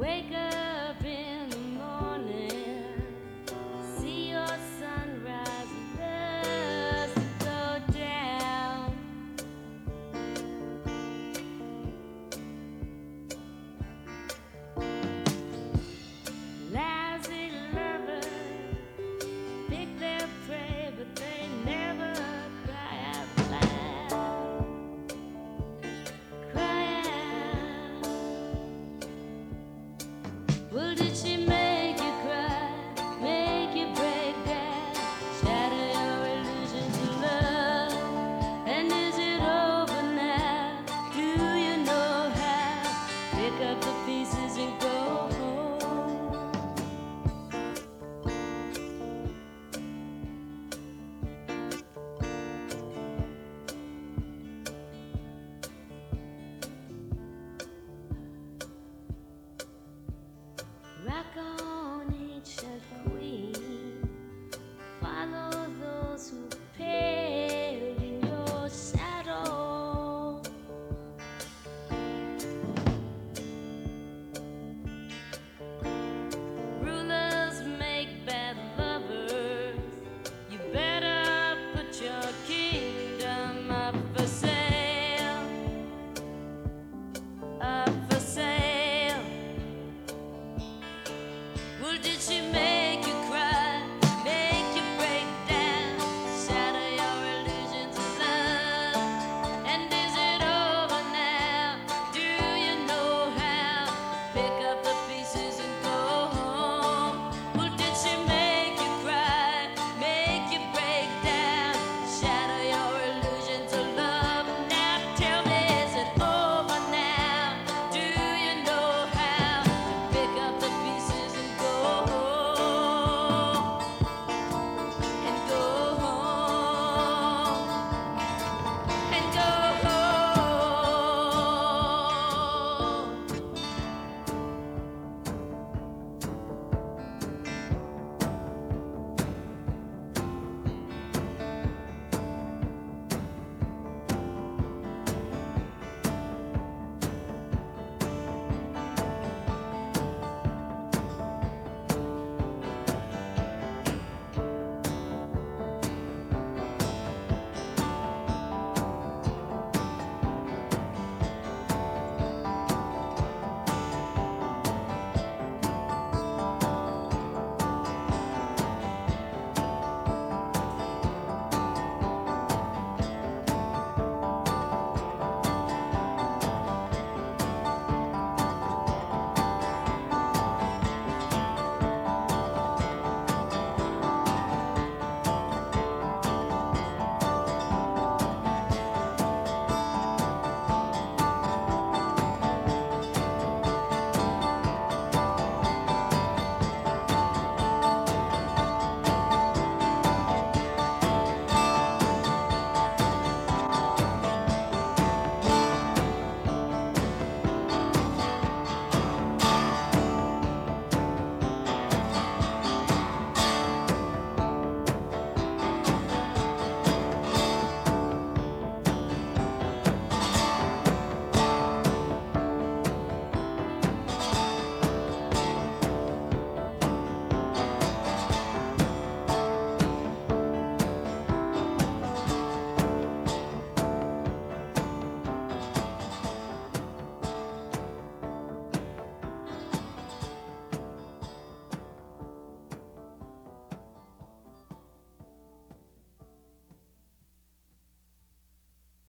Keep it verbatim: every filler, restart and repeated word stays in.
Wake up in the morning, see your sunrise, and just go down. Lousy lovers pick their prey, but they never cry out loud. Cry out. Well, did she make you cry, make you break down, shatter your illusions of love? And is it over now? Do you know how? Pick up the